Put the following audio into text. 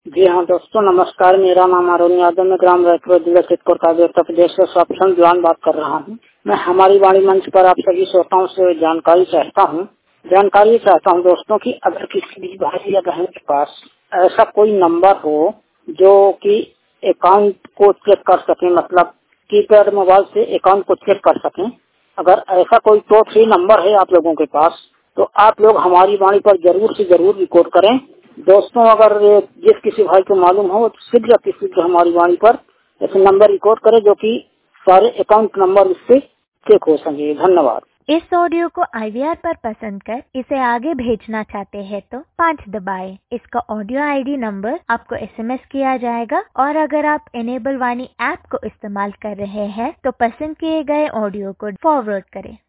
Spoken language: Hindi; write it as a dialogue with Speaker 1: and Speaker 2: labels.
Speaker 1: जी हाँ दोस्तों, नमस्कार। मेरा नाम अरुण यादव, मैं ग्राम रायपुर जिला चित्रकूट उत्तर प्रदेश से स्वप्न दीवान बात कर रहा हूँ। मैं हमारी वाणी मंच पर आप सभी श्रोताओं से जानकारी चाहता हूँ दोस्तों कि अगर किसी भी भाई या बहन के पास ऐसा कोई नंबर हो जो कि अकाउंट को चेक कर सके, मतलब कीपैड मोबाइल से अकाउंट को चेक कर सके, अगर ऐसा कोई टोल फ्री नंबर है आप लोगों के पास, तो आप लोग हमारी वाणी पर जरूर से जरूर रिकॉर्ड करें। दोस्तों, अगर जिस किसी भाई को मालूम हो तो शीघ्र अति शीघ्र हमारी वाणी पर ऐसे नंबर रिकॉर्ड करें जो कि सारे अकाउंट नंबर इससे चेक हो सके। धन्यवाद।
Speaker 2: इस ऑडियो को IVR पर पसंद कर इसे आगे भेजना चाहते हैं तो 5 दबाएं। इसका ऑडियो ID नंबर आपको SMS किया जाएगा और अगर आप इनेबल वाणी ऐप को इस्तेमाल कर रहे हैं तो पसंद किए गए ऑडियो को फॉरवर्ड करें।